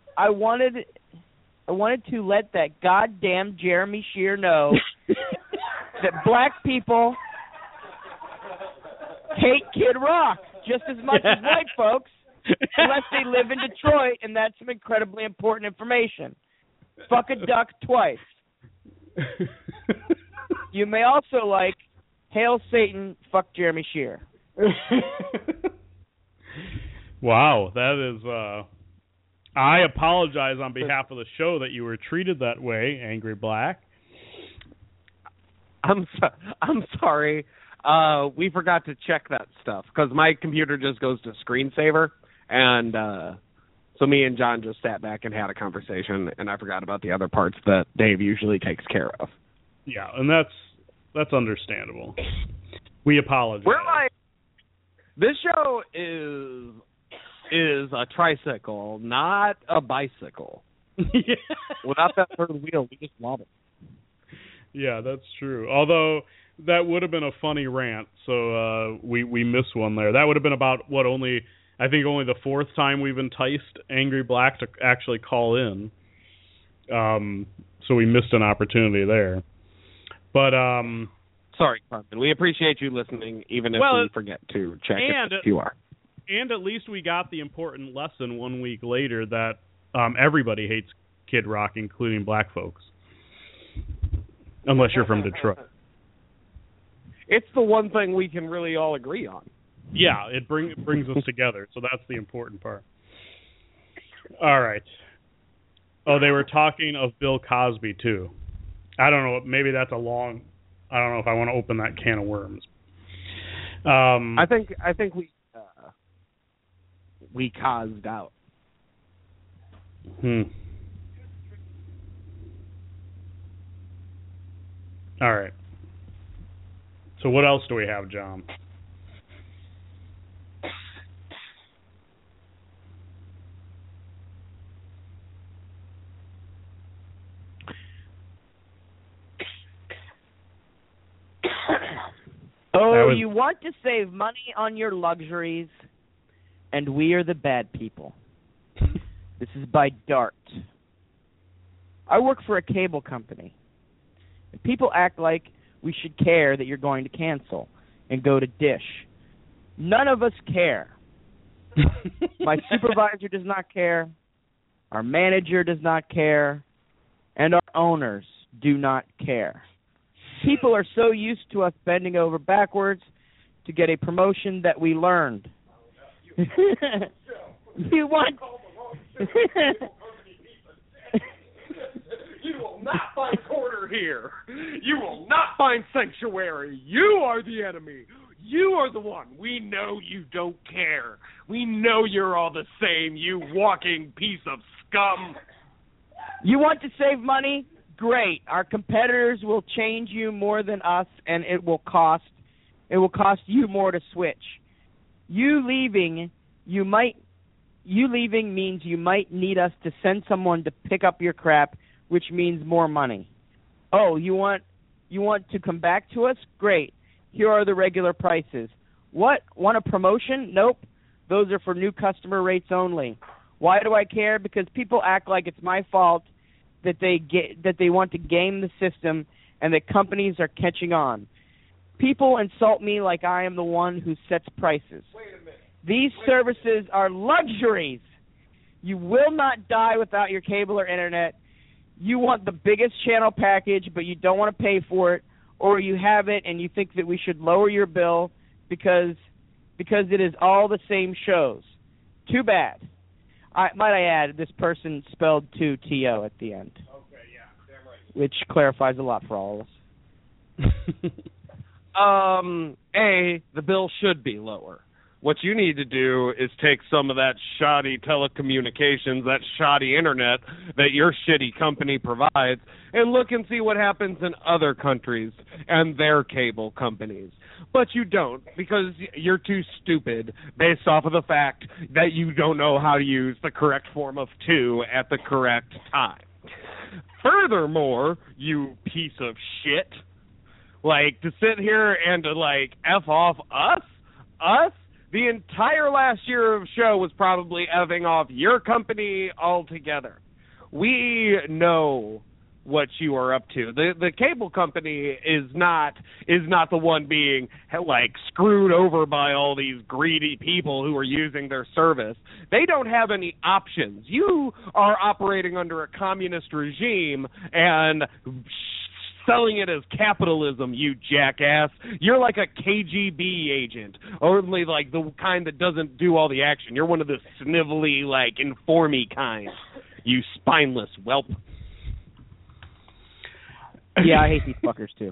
to let that goddamn Jeremy Shear know that black people hate Kid Rock just as much as white folks, unless they live in Detroit, and that's some incredibly important information. Fuck a duck twice. You may also like Hail Satan, fuck Jeremy Shear. Wow, that is... I apologize on behalf of the show that you were treated that way, Angry Black. I'm sorry. We forgot to check that stuff because my computer just goes to screensaver, and so me and John just sat back and had a conversation, and I forgot about the other parts that Dave usually takes care of. Yeah, and that's understandable. We apologize. We're like, this show is a tricycle, not a bicycle. Yeah. Without that third wheel, we just wobble. Yeah, that's true. Although that would have been a funny rant, so we missed one there. That would have been about only the fourth time we've enticed Angry Black to actually call in. So we missed an opportunity there. But sorry, Carmen. We appreciate you listening, even if we forget to check if you are. And at least we got the important lesson 1 week later that everybody hates Kid Rock, including black folks. Unless you're from Detroit. It's the one thing we can really all agree on. Yeah, it brings us together, so that's the important part. All right. Oh, they were talking of Bill Cosby, too. I don't know, maybe that's I don't know if I want to open that can of worms. I think we caused out. All right. So what else do we have, John? You want to save money on your luxuries, and we are the bad people. This is by Dart. I work for a cable company. And people act like we should care that you're going to cancel and go to Dish. None of us care. My supervisor does not care. Our manager does not care. And our owners do not care. People are so used to us bending over backwards to get a promotion that we learned. You want... You will not find quarter here. You will not find sanctuary. You are the enemy. You are the one. We know you don't care. We know you're all the same, you walking piece of scum. You want to save money? Great. Our competitors will change you more than us, and it will cost you more to switch. You leaving means you might need us to send someone to pick up your crap, which means more money. Oh, you want to come back to us? Great. Here are the regular prices. What? Want a promotion? Nope. Those are for new customer rates only. Why do I care? Because people act like it's my fault that they want to game the system and that companies are catching on. People insult me like I am the one who sets prices. Wait a minute. These services are luxuries. You will not die without your cable or internet. You want the biggest channel package, but you don't want to pay for it, or you have it and you think that we should lower your bill because it is all the same shows. Too bad. Might I add, this person spelled 2-T-O at the end. Okay, yeah, damn right. Which clarifies a lot for all of us. The bill should be lower. What you need to do is take some of that shoddy telecommunications, that shoddy internet that your shitty company provides, and look and see what happens in other countries and their cable companies. But you don't, because you're too stupid based off of the fact that you don't know how to use the correct form of 2 at the correct time. Furthermore, you piece of shit, to sit here and to, F off us, the entire last year of show was probably effing off your company altogether. We know what you are up to. The cable company is not the one being screwed over by all these greedy people who are using their service. They don't have any options. You are operating under a communist regime and selling it as capitalism, you jackass. You're like a KGB agent, only the kind that doesn't do all the action. You're one of the snivelly, informy kind, you spineless whelp. Yeah, I hate these fuckers too.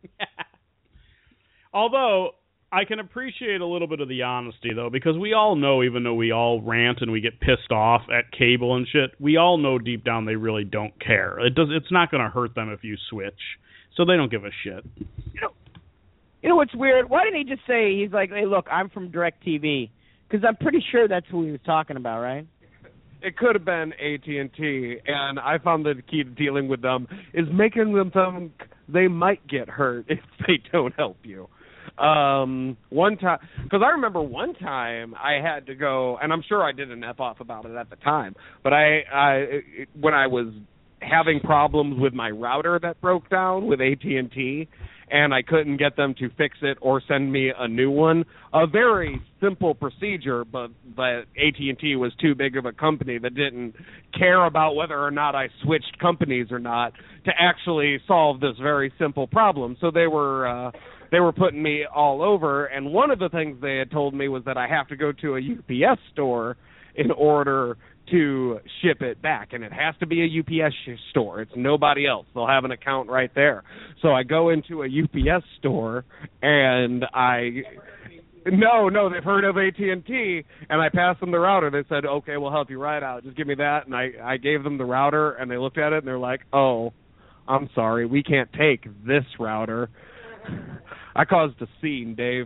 Although, I can appreciate a little bit of the honesty, though, because we all know, even though we all rant and we get pissed off at cable and shit, we all know deep down they really don't care. It's not going to hurt them if you switch, so they don't give a shit. You know what's weird? Why didn't he just say, he's like, hey, look, I'm from DirecTV? Because I'm pretty sure that's who he was talking about, right? It could have been AT&T, and I found the key to dealing with them is making them think they might get hurt if they don't help you. One time, because I remember one time I had to go, and I'm sure I did an F-off about it at the time, but when I was having problems with my router that broke down with AT&T, and I couldn't get them to fix it or send me a new one, a very simple procedure, but AT&T was too big of a company that didn't care about whether or not I switched companies or not to actually solve this very simple problem. So they were putting me all over, and one of the things they had told me was that I have to go to a UPS store in order to ship it back, and it has to be a UPS store. It's nobody else. They'll have an account right there. So I go into a UPS store, and No, they've heard of AT&T, and I passed them the router. They said, okay, we'll help you right out. Just give me that. And I gave them the router, and they looked at it, and they're like, oh, I'm sorry, we can't take this router. I caused a scene, Dave.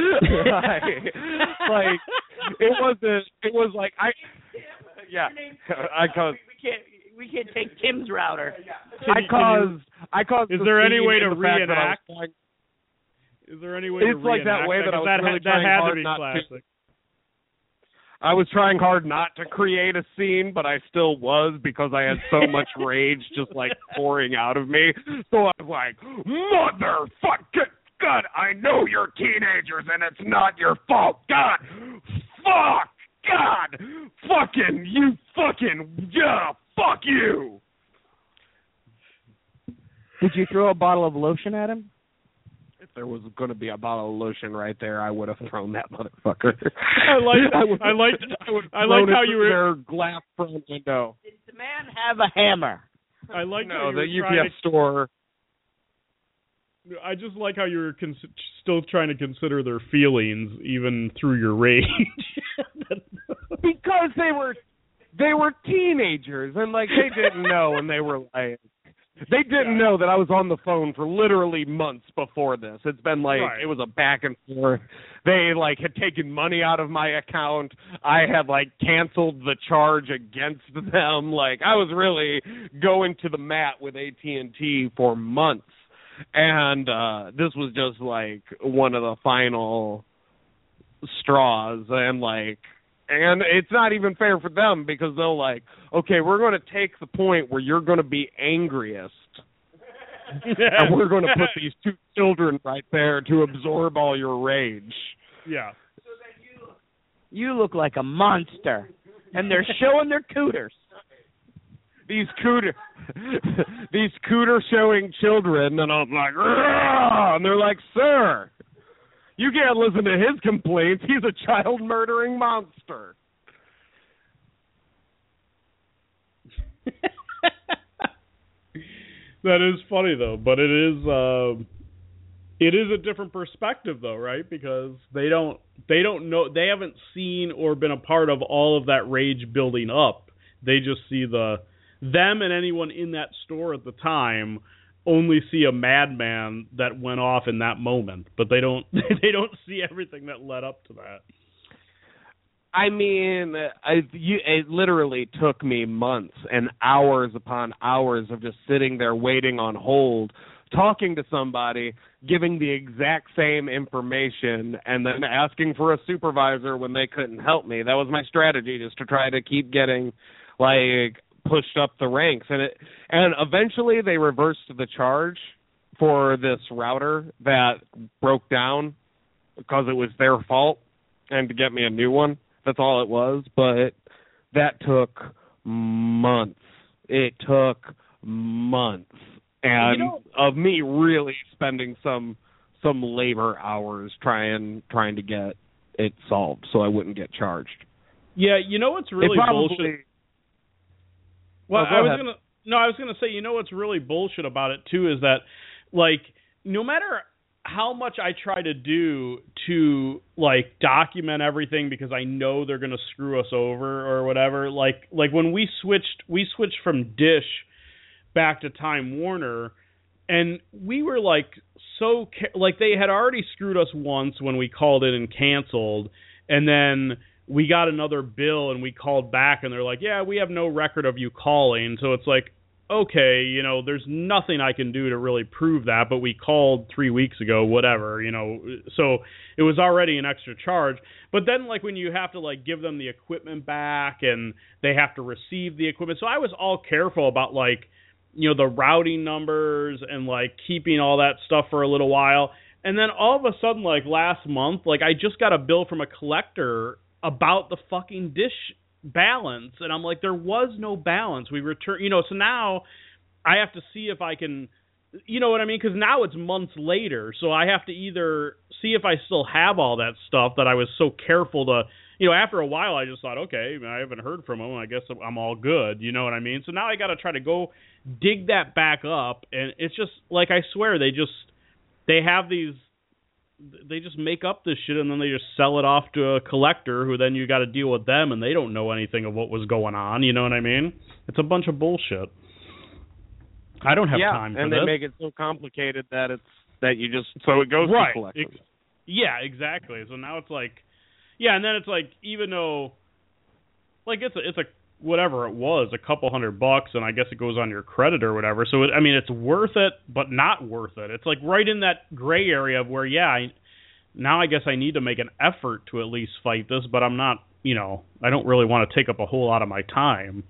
We can't take Tim's router. I caused. Is there any way to reenact? Is there any way to reenact? It's like that way that I was really trying had hard to be not classic. I was trying hard not to create a scene, but I still was because I had so much rage just like pouring out of me. So I was like, motherfucking God, I know you're teenagers and it's not your fault. God, fuck, God, fucking, you fucking, yeah, fuck you. Did you throw a bottle of lotion at him? If there was going to be a bottle of lotion right there, I would have thrown that motherfucker. I liked how you were their glass front window. Did the man have a hammer? I like the UPS store. I just like how you're still trying to consider their feelings even through your rage. Because they were teenagers and like they didn't know, and they were like. They didn't know that I was on the phone for literally months before this. It's been like, It was a back and forth. They like had taken money out of my account. I had like canceled the charge against them. Like I was really going to the mat with AT&T for months. And this was just like one of the final straws. And it's not even fair for them because they're like, okay, we're going to take the point where you're going to be angriest. And we're going to put these two children right there to absorb all your rage. Yeah. So that you look like a monster. And they're showing their cooters. These cooter showing children. And I'm like, Rrr! And they're like, sir. You can't listen to his complaints. He's a child murdering monster. That is funny though, but it is a different perspective though, right? Because they don't know, they haven't seen or been a part of all of that rage building up. They just see them and anyone in that store at the time only see a madman that went off in that moment, but they don't see everything that led up to that. I mean, it literally took me months and hours upon hours of just sitting there waiting on hold, talking to somebody, giving the exact same information, and then asking for a supervisor when they couldn't help me. That was my strategy, just to try to keep getting, like, pushed up the ranks. And eventually they reversed the charge for this router that broke down because it was their fault and to get me a new one. That's all it was. But that took months. It took months. And of me really spending some labor hours trying to get it solved so I wouldn't get charged. Yeah, you know what's really bullshit? Well, I was gonna say, you know what's really bullshit about it too is that, like, no matter how much I try to do to like document everything because I know they're gonna screw us over or whatever, like when we switched from Dish back to Time Warner, and we were like they had already screwed us once when we called in and canceled, and then we got another bill and we called back and they're like, yeah, we have no record of you calling. So it's like, okay, you know, there's nothing I can do to really prove that, but we called 3 weeks ago, whatever, you know. So it was already an extra charge. But then, like, when you have to, like, give them the equipment back and they have to receive the equipment. So I was all careful about, like, you know, the routing numbers and, like, keeping all that stuff for a little while. And then all of a sudden, like, last month, like, I just got a bill from a collector about the fucking Dish balance, and I'm like, there was no balance. We returned, you know, so now I have to see if I can, you know what I mean? Because now it's months later, so I have to either see if I still have all that stuff that I was so careful to, you know, after a while I just thought, okay, I haven't heard from them, I guess I'm all good, you know what I mean? So now I got to try to go dig that back up, and it's just, like, I swear, they have these they just make up this shit and then they just sell it off to a collector who then you got to deal with them and they don't know anything of what was going on. You know what I mean? It's a bunch of bullshit. I don't have time for and this. they make it so complicated that it goes to collectors. Yeah, exactly. So now it's like, yeah, and then it's like, even though, like, it's a whatever it was, a couple $100, and I guess it goes on your credit or whatever. So it's worth it, but not worth it. It's like right in that gray area of where, now I guess I need to make an effort to at least fight this, but I'm not, I don't really want to take up a whole lot of my time.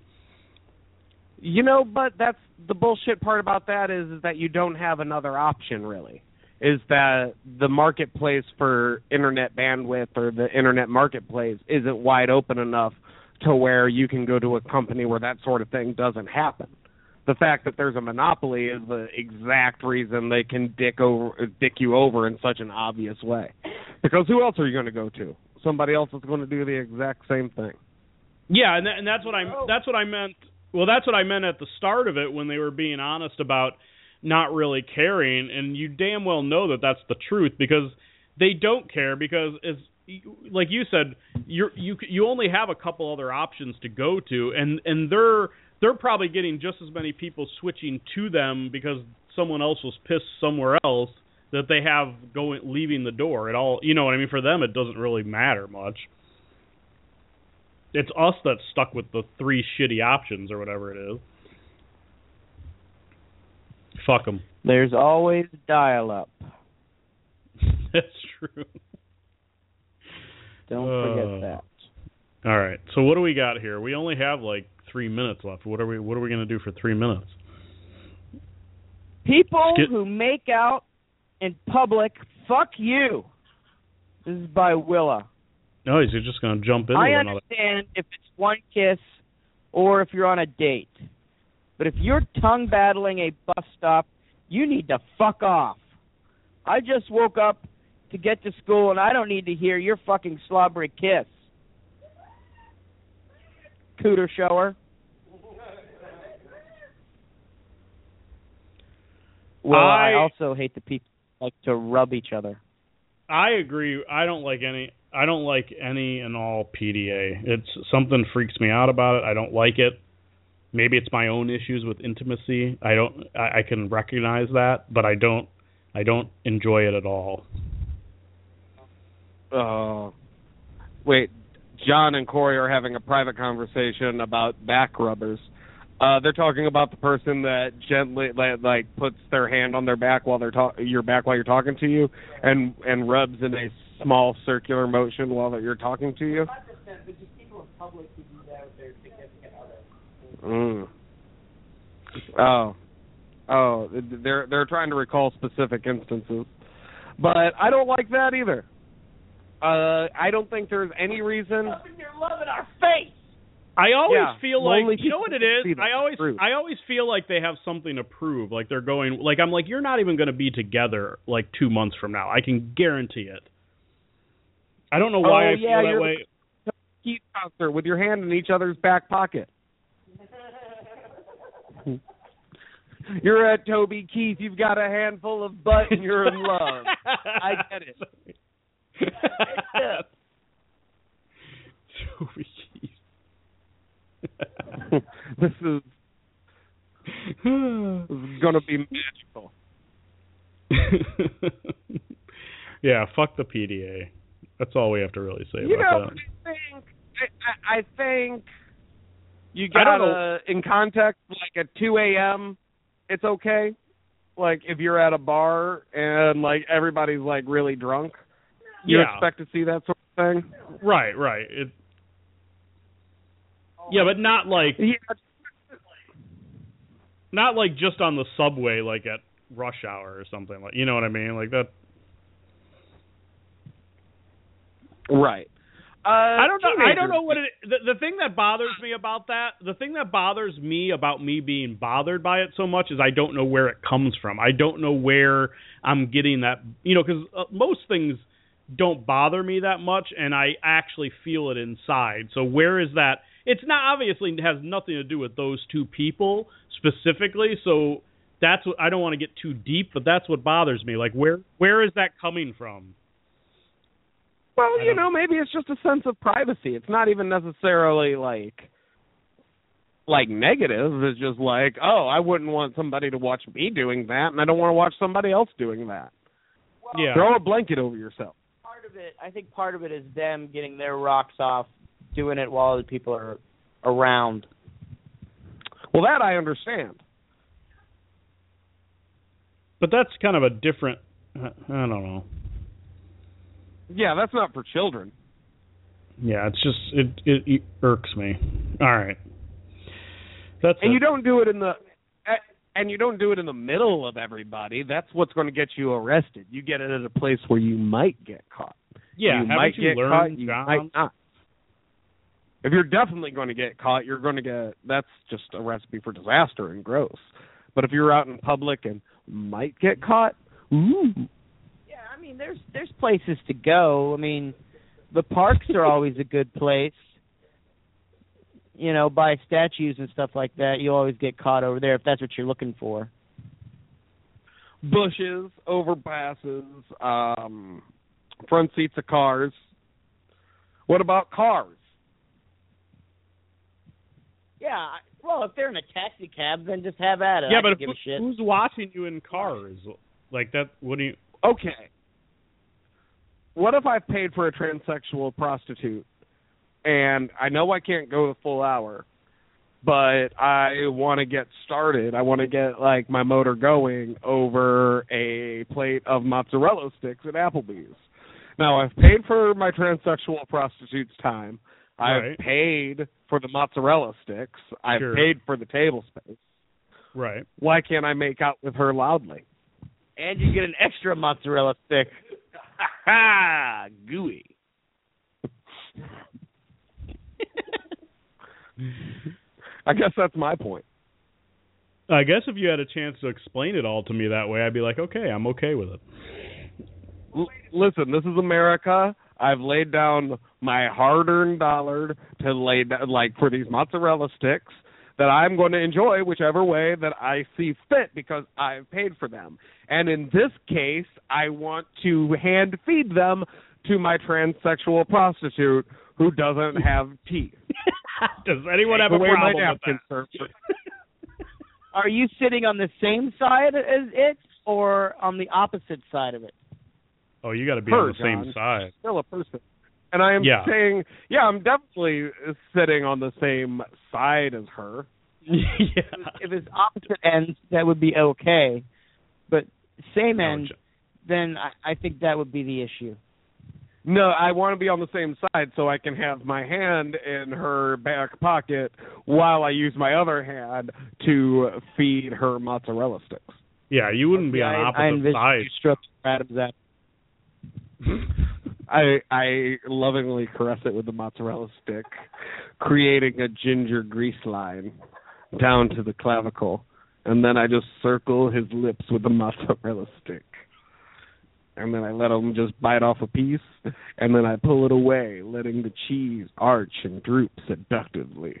But that's the bullshit part about that is that you don't have another option, really. Is that the marketplace for internet bandwidth or the internet marketplace isn't wide open enough to where you can go to a company where that sort of thing doesn't happen. The fact that there's a monopoly is the exact reason they can dick you over in such an obvious way. Because who else are you going to go to? Somebody else is going to do the exact same thing. Yeah, and that's what I meant. Well, that's what I meant at the start of it when they were being honest about not really caring, and you damn well know that that's the truth because they don't care because, like you said, you only have a couple other options to go to, and they're probably getting just as many people switching to them because someone else was pissed somewhere else that they have leaving the door. It all, you know what I mean? For them, it doesn't really matter much. It's us that's stuck with the 3 shitty options or whatever it is. Fuck them. There's always dial-up. That's true. Don't forget that. All right. So what do we got here? We only have like 3 minutes left. What are we going to do for 3 minutes? People who make out in public, fuck you. This is by Willa. No, he's just going to jump into I another. understand if it's one kiss or if you're on a date. But if you're tongue battling a bus stop, you need to fuck off. I just woke up to get to school and I don't need to hear your fucking slobbery kiss. Cooter shower. Well, I also hate the people who like to rub each other. I agree. I don't like any and all PDA. It's something freaks me out about it. I don't like it. Maybe it's my own issues with intimacy. I can recognize that, but I don't enjoy it at all. Wait, John and Corey are having a private conversation about back rubbers. They're talking about the person that gently puts their hand on their back while your back while you're talking to you, and rubs in a small circular motion while you're talking to you. 100%, but just people in public who do that with their significant other. Oh, they're trying to recall specific instances, but I don't like that either. I don't think there's any reason. You're loving our face. I always feel like, you know what it is? I always feel like they have something to prove. Like they're going, like I'm like, you're not even going to be together like 2 months from now. I can guarantee it. I don't know why I feel that way. Keith concert with your hand in each other's back pocket. You're at Toby Keith. You've got a handful of butt and you're in love. I get it. Toby Keith. This is going to be magical. Yeah, fuck the PDA. That's all we have to really say about that. I think you gotta, in context, like at 2 a.m., it's okay. Like if you're at a bar and like everybody's like really drunk, you expect to see that sort of thing. Right. Yeah, but not like not like just on the subway, like at rush hour or something. Like, you know what I mean? Like that. Right. I don't know what it. The thing that bothers me about that. The thing that bothers me about me being bothered by it so much is I don't know where it comes from. I don't know where I'm getting that. You know, because most things don't bother me that much, and I actually feel it inside. So where is that? It's not, obviously has nothing to do with those two people specifically. So that's what I don't want to get too deep, but that's what bothers me. Like where is that coming from? Well, maybe it's just a sense of privacy. It's not even necessarily like negative. It's just like, oh, I wouldn't want somebody to watch me doing that, and I don't want to watch somebody else doing that. Well, yeah. Throw a blanket over yourself. I think part of it is them getting their rocks off, doing it while other people are around. Well, that I understand. But that's kind of a different, I don't know. Yeah, that's not for children. Yeah, it's just, it irks me. All right. You don't do it in the middle of everybody. That's what's going to get you arrested. You get it at a place where you might get caught. Yeah, you might get caught. You John? might not. If you're definitely going to get caught, you're going to get. That's just a recipe for disaster and gross. But if you're out in public and might get caught, ooh. Yeah, I mean, there's places to go. I mean, the parks are always a good place. By statues and stuff like that, you always get caught over there if that's what you're looking for. Bushes, overpasses, front seats of cars. What about cars? Yeah, well, if they're in a taxi cab, then just have at it. Yeah, I but don't give a shit. who's watching you in cars? Like that, what do you... Okay. What if I paid for a transsexual prostitute, and I know I can't go the full hour, but I want to get started. I want to get, my motor going over a plate of mozzarella sticks at Applebee's. Now, I've paid for my transsexual prostitute's time. Right. I've paid for the mozzarella sticks. I've paid for the table space. Right. Why can't I make out with her loudly? And you get an extra mozzarella stick. Ha! Gooey. I guess that's my point. I guess if you had a chance to explain it all to me that way, I'd be like, okay, I'm okay with it. Listen, this is America. I've laid down my hard-earned dollar to lay down, for these mozzarella sticks that I'm going to enjoy whichever way that I see fit because I've paid for them. And in this case, I want to hand feed them to my transsexual prostitute who doesn't have teeth. Does anyone have a problem with that? Are you sitting on the same side as it or on the opposite side of it? Oh, you got to be on the same side. Still a person. And I am saying, I'm definitely sitting on the same side as her. Yeah. If it's opposite ends, that would be okay. But same end, then I think that would be the issue. No, I want to be on the same side so I can have my hand in her back pocket while I use my other hand to feed her mozzarella sticks. Yeah, you wouldn't be on opposite sides. I lovingly caress it with the mozzarella stick, creating a ginger grease line down to the clavicle, and then I just circle his lips with the mozzarella stick. And then I let him just bite off a piece, and then I pull it away, letting the cheese arch and droop seductively.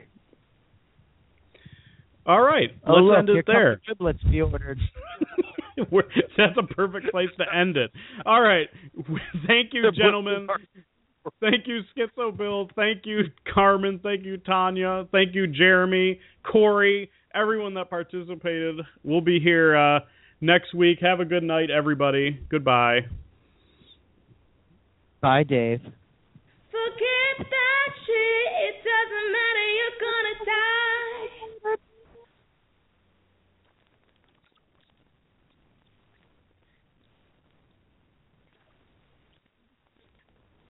All right, let's end it there. Giblets be ordered. That's a perfect place to end it. All right, thank you, gentlemen. Thank you, Schizo Bill. Thank you, Carmen. Thank you, Tanya. Thank you, Jeremy, Corey, everyone that participated. We'll be here next week. Have a good night, everybody. Goodbye. Bye, Dave.